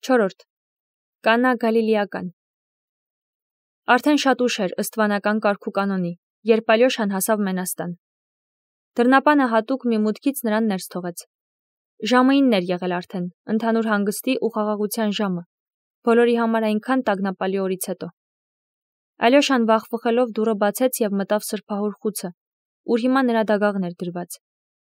4. Կանա Գալիլեական։ Արդեն շատ ուշ էր ըստ վանական կարգու կանոնի, երբ Ալյոշան հասավ Մենաստան։ Դռնապանը հատուկ մի մուտքից նրան ներս թողեց։ Ժամը 9 էր եղել արդեն, ընդհանուր հանգստի ու խաղաղության ժամը, բոլորի համար այնքան տագնապալի օրից հետո։ Ալյոշան վախվխելով դուռը բացեց և մտավ սրբահոր խուցը, ուր հիմա նրա դագաղն էր դրված։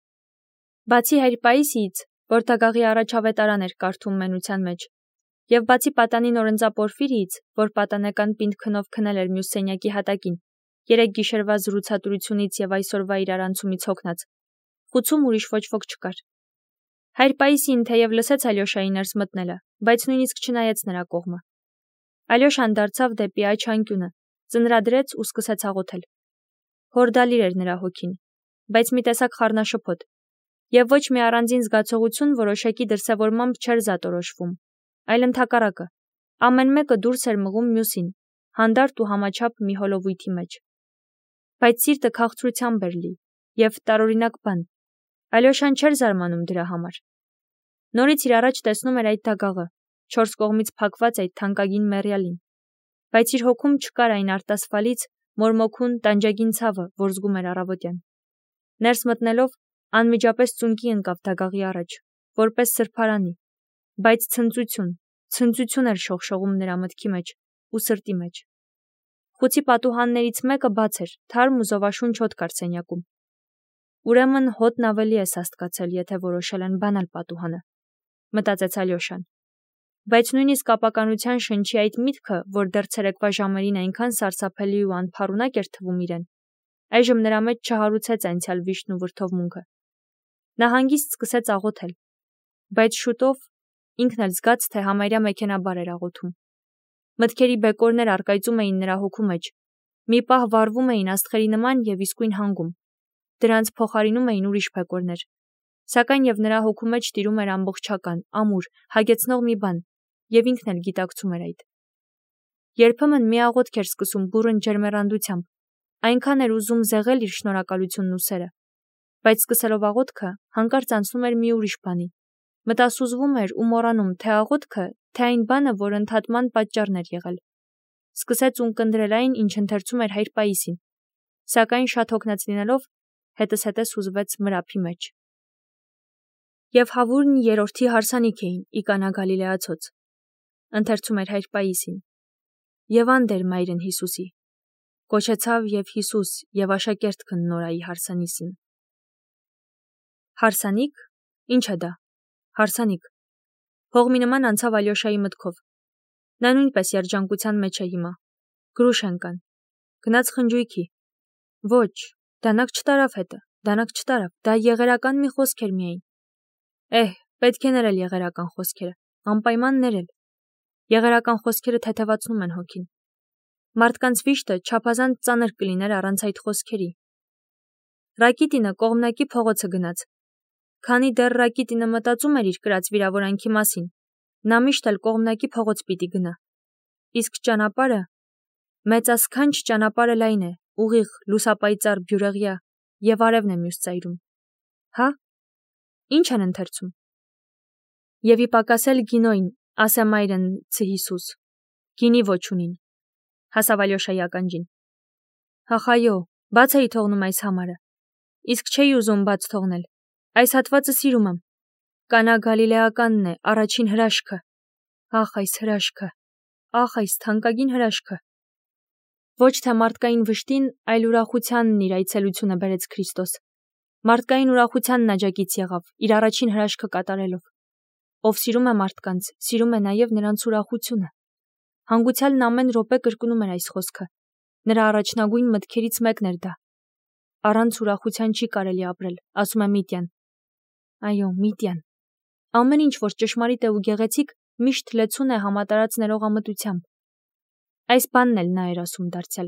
Բացի Հայր Պաիսիից, որ դագաղի առաջավետարան էր կարդում մենության մեջ, և բացի պատանին օրընծա Պորֆիրիից, որ պատանեկան պինդ քնով քնել էր մյուս սենյակի հատակին, 3 գիշերվա զրուցատուրությունից և այսօրվա իրարանցումից հոգնած, խուցում ուրիշ ոչ ոք չկար։ Հայր Պաիսին թեև լսեց Ալյոշայի ներս մտնելը, բայց նույնիսկ չնայեց նրա կողմը։ Ալյոշան դարձավ դեպի աջ անկյունը, ծնրադրեց ու սկսեց աղոթել։ Հորդալիր էր նրա հոգին, բայց մի տեսակ խառնաշփոթ, և ոչ մի առանձին զգացողություն որոշակի դրսևորմամբ չէր զատորոշվում, այլ ընդհակառակը, ամեն մեկը դուրս էր մղում մյուսին, հանդարտ ու համաչափ մի հոլովույթի մեջ։ Բայց սիրտը քաղցրությամբ էր լի, և տարօրինակ բան, Ալյոշան չէր զարմանում դրա համար։ Նորից իր առաջ տեսնում էր այդ դագաղը, 4 կողմից փակված այդ թանկագին մեռյալին, բայց իր հոգում չկար այն արտասվալից մորմոքուն տանջագին ցավը, որ զգում էր առավոտյան։ Ներս մտնելով, անմիջապես ծունկի ընկավ դագաղի առաջ, որպես սրբարանի, բայց ցնծություն էր շողշողում նրա մտքի մեջ ու սրտի մեջ։ Խուցի պատուհաններից մեկը բաց էր, թարմ ու զովաշունչ հոտ կար սենյակում։ Ուրեմն հոտն ավելի է սաստկացել, եթե որոշել են բանալ պատուհանը, մտածեց Ալյոշան։ Բայց նույնիսկ ապականության շնչի այդ միտքը, որ դեռ ցերեկվա ժամերին այնքան սարսափելի ու անփառունակ էր թվում իրեն, այժմ նրա մեջ չհարուցեց անցյալ վիշտն ու վրդովմունքը։ Նա հանգիստ սկսեց աղոթել, բայց շուտով ինքն էլ զգաց, թե համարյա մեքենաբար էր աղոթում։ Մտքերի բեկորներ առկայծում էին նրա հոգու մեջ, մի պահ վառվում էին աստղերի նման և իսկույն հանգում, դրանց փոխարինում էին ուրիշ բեկորներ, սակայն և նրա հոգու մեջ տիրում էր ամբողջական, ամուր, հագեցնող մի բան, և ինքն էլ գիտակցում էր այդ։ Երբեմն մի աղոթք էր սկսում բուռն ջերմեռանդությամբ, այնքան էր ուզում զեղել իր շնորհակալությունն ու սերը, բայց սկսելով աղոթքը, հանկարծ անցնում էր մի ուրիշ բանի, մտասուզվում էր ու մոռանում թե աղոթքը, թե այն բանը, որ ընդհատման պատճառն էր եղել։ Սկսեց ունկնդրել այն, ինչ ընթերցում էր Հայր Պաիսին, սակայն շատ հոգնած լինելով, հետզհետե հուզվեց մրափի մեջ։ Եվ հավուրն երրորդի հարսանիք էին ի Կանա Գալիլեացոց, ընթերցում էր Հայր Պաիսին, և ան դեր մայրն Հիսուսի, կոչեցավ և Հիսուս և աշակերտքն նորայի հարսանիսին։ Հարսանիք, ինչ է դա, հարսանիք, հողմի նման անցավ Ալյոշայի մտքով։ Նա նույնպես երջանկության մեջ է հիմա, գրուշ են, գնաց խնջույքի, ոչ, դանակ չտարավ հետը, դանակ չտարավ, դա եղերական մի խոսք էր միայն։ Պետք է ներել եղերական խոսքերը, անպայման ներել։ Եղերական խոսքերը թեթևացնում են հոգին։ Մարդկանց վիշտը չափազանց ծանր կլիներ առանց այդ խոսքերի։ Ռակիտինը Կողմնակի փողոցը գնաց։ Քանի դեռ Ռակիտինը մտածում էր իր կրած վիրավորանքի մասին, նա միշտ էլ Կողմնակի փողոց պիտի գնա։ Իսկ ճանապարհը, մեծասքանչ ճանապարհը լայն է, ուղիղ, լուսապայծառ, բյուրեղյա, և արևն է մյուս ծայրում։ Հա՞, ինչ են ընթերցում։ Եվ ի պակասել գինոյն, ասե մայրն Հիսուս, գինի ոչ ունին, հասավ Ալյոշայի ականջին։ Այո, բաց էի թողնում այս համարը, իսկ չէի ուզում բաց թողնել, այս հատվածը սիրում եմ, Կանա Գալիլեականն է, առաջին հրաշքը, ախ այս հրաշքը, ախ այս թանկագին հրաշքը։ Ոչ թե մարդկային վշտին, այլ ուրախությանն իր այցելությունը բերեց Քրիստոս, մարդկային ուրախությանն աջակից եղավ, իր առաջին հրաշքը կատարելով։ Ով սիրում է մարդկանց, սիրում է նաև նրանց ուրախությունը։ Հանգուցյալն ամեն րոպե կրկնում էր այս խոսքը, նրա առաջնագույն մտքերից մեկն էր դա։ Առանց ուրախության չի կարելի ապրել, ասում է Միտյան։ Այո, Միտյան։ Ամեն ինչ, որ ճշմարիտ է ու գեղեցիկ, միշտ լեցուն է համատարած ներողամտությամբ։ Այս բանն էլ նա էր ասում դարձյալ։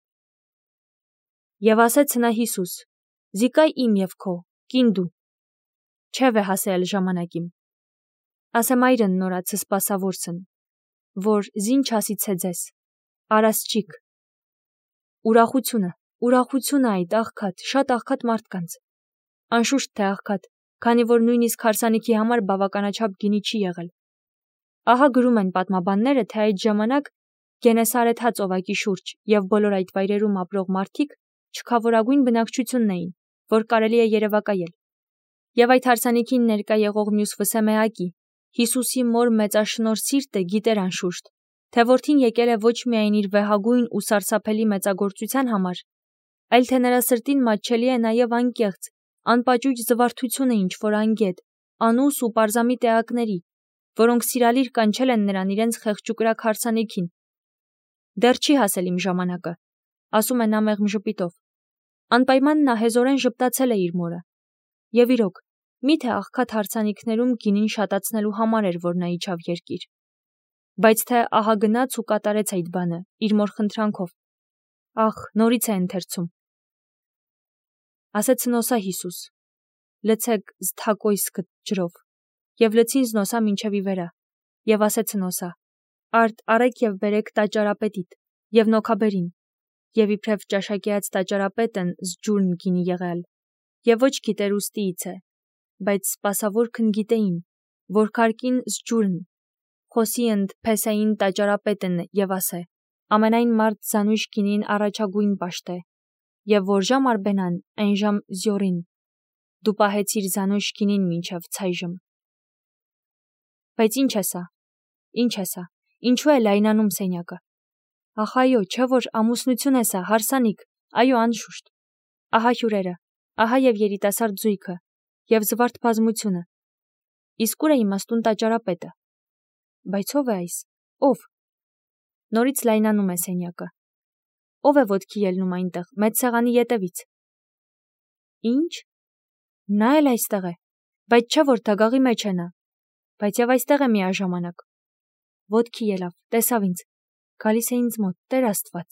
Եվ ասեց նա Հիսուս. «Զիկայ իմ և քո, կին դու, չև է հասել ժամանակիմ։ Ասե մայրն նորացը սպասավորսն, որ զին չասիցե ձեզ, արասչիկ։ Ուրախությունը այդ աղքատ, շատ աղքատ մարդկանց։ Անշուշտ թե աղքատ, քանի որ նույնիսկ հարսանիքի համար բավականաչափ գինի չի եղել։ Ահա գրում են պատմաբանները, թե այդ ժամանակ Գենեսարեթ ծովակի շուրջ եւ բոլոր այդ վայրերում ապրող մարդիկ չքավորագույն բնակչությունն էին, որ կարելի է երևակայել։ Եվ այդ հարսանիքին ներկա եղող մյուս վսեմեակի, Հիսուսի մոր մեծաշնոր սիրտը գիտեր անշուշտ, թե որդին եկել է ոչ միայն իր վեհագույն ու սարսափելի մեծագործության համար, այլ թե նրա սրտին մատչելի է նաև անկեղծ, անպաճույճ զվարթությունը ինչ-որ անգետ, անուս ու պարզամիտ էակների, որոնք սիրալիր կանչել են նրան իրենց խեղճուկրակ հարսանիքին։ Դեռ չի հասել իմ ժամանակը, ասում է նա մեղմ ժպիտով։ Անպայման նա հեզորեն ժպտացել է իր մորը։ Եվ իրոք, միթե աղքատ հարսանիքներում գինին շատացնելու համար էր, որ նա իջավ երկիր։ Բայց թե ահա գնաց ու կատարեց այդ բանը, իր մոր խնդրանքով։ Ախ, նորից է ընթերցում։ Ասեց Զնոսա Հիսուս. լցեք զթակոյսկը ջրով, և լցին Զնոսա մինչև ի վերա, և ասեց Զնոսա. արդ արեք և բերեք տաճարապետիդ, և նոքաբերին, և իբրև ճաշակեած տաճարապետն զջուրն գինի եղել, և ոչ գիտեր ուստիից է, բայց սպասավորքն գիտեին, որ քարկին զջուրն, խոսի ընդ Փեսային տաճարապետն և ասե, ամենայն մարդ զանույշ գինին առաջագույն պաշտե, և որ ժամ արբենան, այն ժամ զյորին, դու պահեցիր զանույշ գինին մինչև ցայժմ։ Բայց ինչ է սա, ինչու է լայնանում սենյակը։ Ախ այո, չէ որ ամուսնություն է սա, հարսանիք, այո անշուշտ։ Ահա հյուրերը, ահա և երիտասարդ զույգը, և զվարթ բազմությունը։ Իսկ ուր է իմաստուն տաճարապետը։ Բայց ով է այս, ով։ Նորից լայնանում է սենյակը։ Ով է ոտքի ելնում այնտեղ, մեծ սեղանի ետևից։ Ինչ։ Նա էլ այստեղ է, բայց չէ որ դագաղի մեջ է նա, բայց և այստեղ է միաժամանակ։ Ոտքի ելավ, տեսավ ինձ, գալիս է ինձ մոտ, Տեր Աստված։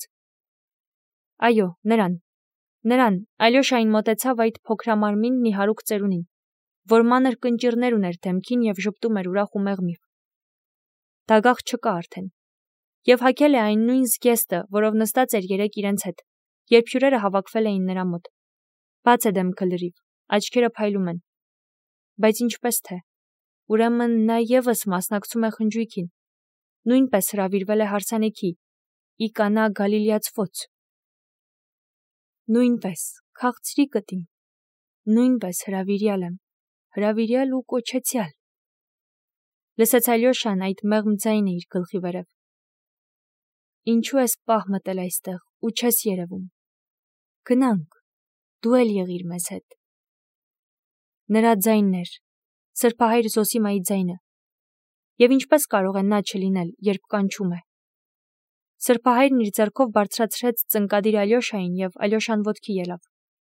Այո, նրան, Ալյոշային մոտեցավ այդ փոքրամարմին նիհարուկ ծերունին, որ մանր կնճիռներ ուներ դեմքին և ժպտում էր ուրախ ու մեղմիվ։ Դագաղ չկա արդեն։ Եվ հագել է այն նույն զգեստը, որով նստած էր երեկ իրենց հետ, երբ հյուրերը հավաքվել էին նրա մոտ։ Բաց է դեմքը լրիվ, աչքերը փայլում են։ Բայց ինչպես թե, ուրեմն նա ևս մասնակցում է խնջույքին, նույնպես հրավիրվել է հարսանիքի, ի Կանա Գալիլեացվոց։ Նույնպես, քաղցրի կտին, նույնպես հրավիրյալ եմ, հրավիրյալ ու կոչեցյալ։ Լսեց Ալյոշան այդ մեղմ ձայնը իր գլխի վերև։ Ինչու ես պահ մտել այստեղ ու չես երևում։ Գնանք, դու էլ եղիր մեզ հետ։ Նրա ձայնն էր, սրբահայր Զոսիմայի ձայնը։ Եվ ինչպես կարող է նա չլինել, երբ կանչում է։ Սրբահայրն իր ձեռքով բարձրացրեց ծնկադիր Ալյոշային և Ալյոշան ոտքի ելավ։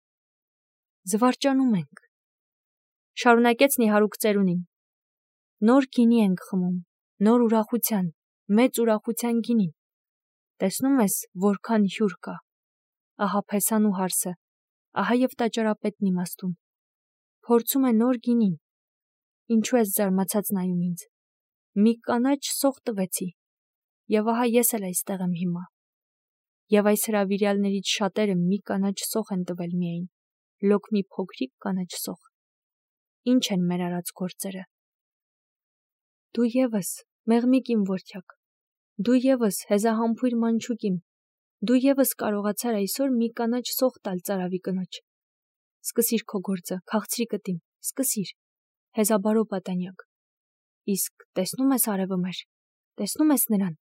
Զվարճանում ենք, շարունակեց նիհարուկ ծերունին։ Նոր գինի ենք խմում, նոր ուրախության, մեծ ուրախության գինին։ Տեսնում ես, որքան հյուր կա։ Ահա Փեսան ու հարսը, ահա և տաճարապետն իմաստուն։ Փորձում է նոր գինին։ Ինչու ես զարմացած նայում ինձ։ Մի կանաչ սող տվեցի, և ահա ես էլ այստեղ եմ հիմա։ Եվ այս հրավիրյալներից շատերը մի կանաչ սող են տվել միայն, լոկ մի փոքրիկ կանաչ սող։ Ինչ են մեր արած գործերը։ Դու ևս, մեղմիկ իմ որդյակ, դու ևս, հեզահամբույր մանչուկ իմ, դու ևս կարողացար այսօր մի կանաչ սող տալ ծարավի կնոջ։ Սկսիր քո գործը, քաղցրի կտին, սկսիր, հեզաբարո պատանյակ։ Իսկ տեսնում ես արևը մեր, տեսնում ես նրան։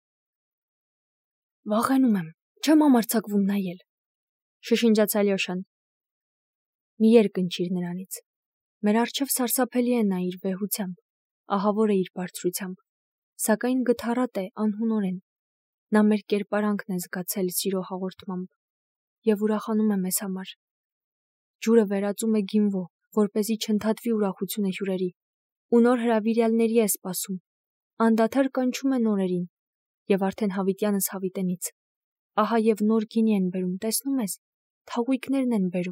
Վախենում եմ, չեմ համարձակվում նայել, շշնջաց Ալյոշան։ Մի երկնչիր նրանից։ Մեր առջև սարսափելի է նա իր վեհությամբ, ահավոր է իր բարձրությամբ, սակայն գթառատ է անհունորեն։ Նա մեր կերպարանքն է զգացել սիրո հաղորդմամբ և ուրախանում է մեզ համար։ Ջուրը վերածում է գինվո, որպեսզի չընդհատվի ուրախությունը հյուրերի, ու նոր հրավիրյալների է սպասում, անդադար կանչում է նորերին, և արդեն հավիտյանս հավիտենից։ Ահա և նոր գինի են բերում, տեսնում ես, թաղույկներն են բերում։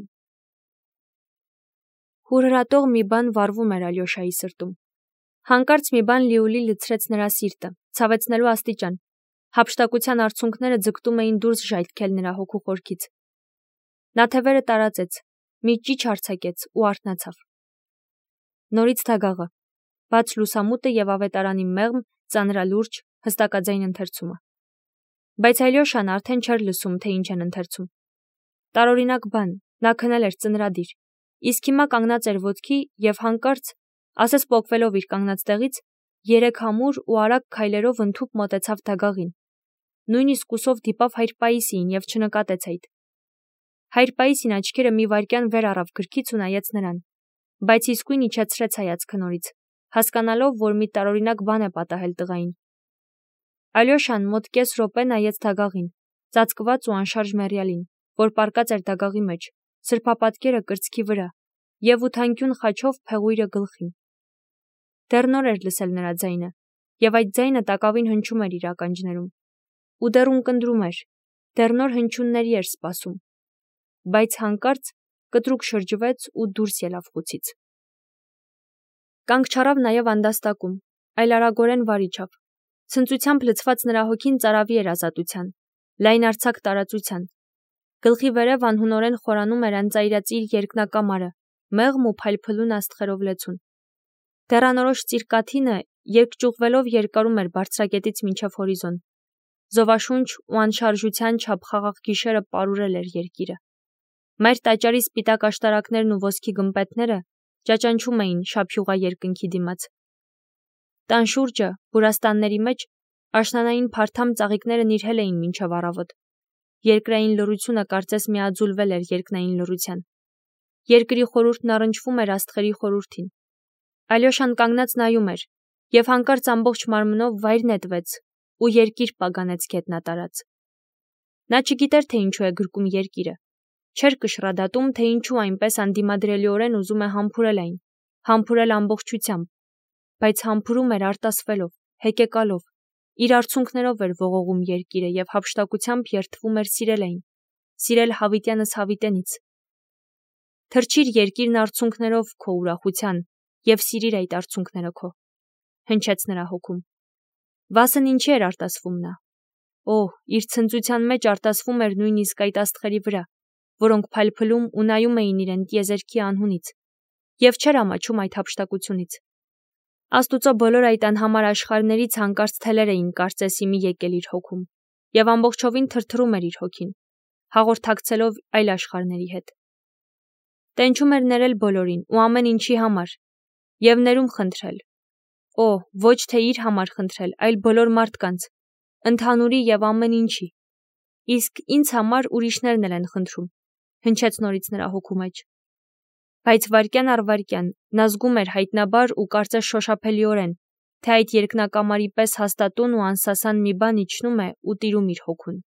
Հուրհրատող մի բան վառվում էր Ալյոշայի սրտում։ Հանկարծ մի բան լիուլի լցրեց նրա սիրտը, ցավեցնելու աստիճան։ Հափշտակության արցունքները ձգտում էին դուրս ժայթքել նրա հոգու խորքից։ Նա թևերը տարածեց, մի ճիչ արձակեց ու արթնացավ։ Նորից դագաղը, բաց լուսամուտը և ավետարանի մեղմ, ծանրալուրջ, հստակաձայն ընթերցումը։ Բայց Ալյոշան արդեն չէր լսում, թե ինչ են ընթերցում։ Տարօրինակ բան, նա քնել էր ծնրադիր, իսկ հիմա կանգնած էր ոտքի և հանկարծ, ասես պոկվելով իր կանգնած տեղից, երեք համուր ու արագ քայլերով ընդհուպ մոտեցավ դագաղին։ Նույնիսկ ուսով դիպավ հայր Պաիսիին և չնկատեց այդ։ Հայր Պաիսին աչքերը մի վայրկյան վեր առավ գրքից ու նայեց նրան, բայց իսկույն իջեցրեց հայացքը նորից, հասկանալով, որ մի տարօրինակ բան է պատահել տղային։ Ալյոշան մոտ կես րոպե նայեց դագաղին, ծածկված ու անշարժ մեռյալին, որ պառկած էր դագաղի մեջ, սրբապատկերը կրծքի վրա և ութանկյուն խաչով փեղույրը գլխին։ Դեռ նոր էր լսել նրա ձայնը, և այդ ձայնը տակավին հնչում էր իր ականջներում, ու դեռ ունկնդրում էր, դեռ նոր հնչյունների էր սպասում, բայց հանկարծ կտրուկ շրջվեց ու դուրս ելավ խուցից։ Կանգ չառավ նաև անդաստակում, այլ արագորեն վար իջավ։ Ցնծությամբ լցված նրա հոգին ծարավի էր ազատության, լայնարձակ տարածության։ Գլխի վերև անհունորեն խորանում էր անծայրածիր երկնակամարը, մեղմ ու փայլփլուն աստղերով լեցուն։ Դեռանորոշ ծիրկաթինը երկճյուղվելով երկարում էր բարձրակետից մինչև հորիզոն։ Զովաշունչ ու անշարժության չափ խաղաղ գիշերը պարուրել էր երկիրը։ Մայր տաճարի սպիտակ աշտարակներն ու ոսկի գմպետները ճաճանչում էին շափյուղա երկնքի դիմաց։ Տան շուրջը, բուրաստանների մեջ, աշնանային փարթամ ծաղիկները նիրհել էին մինչև առավոտ։ Երկրային լռությունը կարծես միաձուլվել էր երկնային լռության։ Երկրի խորհուրդն առնչվում էր աստղերի խորհրդին։ Ալյոշան կանգնած նայում էր, և հանկարծ ամբողջ մարմնով վայր նետվեց ու երկիր պագանեց գետնատարած։ Նա չգիտեր, թե ինչու է գրկում երկիրը, չէր կշռադատում, թե ինչու այնպես անդիմադրելիորեն ուզում է համբուրել այն, համբուրել ամբողջությամբ, բայց համբուրում էր արտասվելով, հեկեկալով, իր արցունքներով էր ողողում երկիրը և հափշտակությամբ երդվում էր սիրել այն, սիրել հավիտյանս հավիտենից։ Թրջիր երկիրն արցունքներով քո ուրախության և սիրիր այդ արցունքները քո, հնչեց նրա հոգում։ Վասն ինչի էր արտասվում նա։ Օհ, իր ցնծության մեջ արտասվում էր նույնիսկ այդ աստղերի վրա, որոնք փայլփլում ու նայում էին իրեն տիեզերքի անհունից, և չէր ամաչում այդ հափշտակությունից։ Աստուծո բոլոր այդ անհամար աշխարհներից հանկարծ թելեր էին կարծես իմի եկել իր հոգում, և ամբողջովին թրթռում էր իր հոգին, հաղորդակցելով այլ աշխարհների հետ։ Տենչում էր ներել բոլորին ու ամեն ինչի համար, և ներում խնդրել։ Օհ, ոչ թե իր համար խնդրել, այլ բոլոր մարդկանց, ընդհանուրի և ամեն ինչի։ Իսկ ինձ համար ուրիշներն էլ են խնդրում, հնչեց նորից նրա հոգու մեջ։ Բայց վայրկյան առ վայրկյան նա զգում էր հայտնաբար ու կարծես շոշափելիորեն, թե այդ երկնակամարի պես հաստատուն ու անսասան մի բան իջնում է ու տիրում իր հոգուն։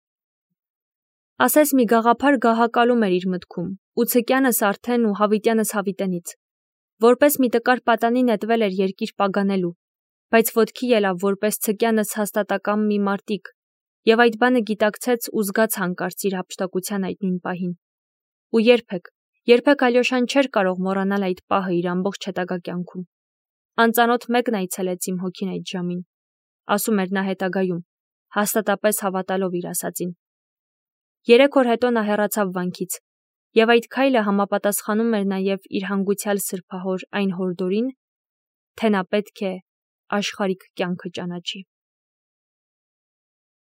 Ասես մի գաղափար գահակալում էր իր մտքում, ու ցկյանս արդեն ու հավիտյանս հավիտենից։ Որպես մի տկար պատանի նետվել էր երկիր պագանելու, բայց ոտքի ելավ որպես ցկյանս հաստատակամ մի մարտիկ, և այդ բանը գիտակցեց ու զգաց հանկարծ իր հափշտակության այդ նույն պահին։ Ու երբեք Ալյոշան չէր կարող մոռանալ այդ պահը իր ամբողջ հետագա կյանքում։ Անծանոթ մեկն այցելեց իմ հոգին այդ ժամին, ասում էր նա հետագայում, հաստատապես հավատալով իր ասածին։ 3 օր հետո նա հեռացավ վանքից, և այդ քայլը համապատասխանում էր նաև իր հանգուցյալ սրբահոր այն հորդորին, թե նա պետք է աշխարհիկ կյանքը ճանաչի։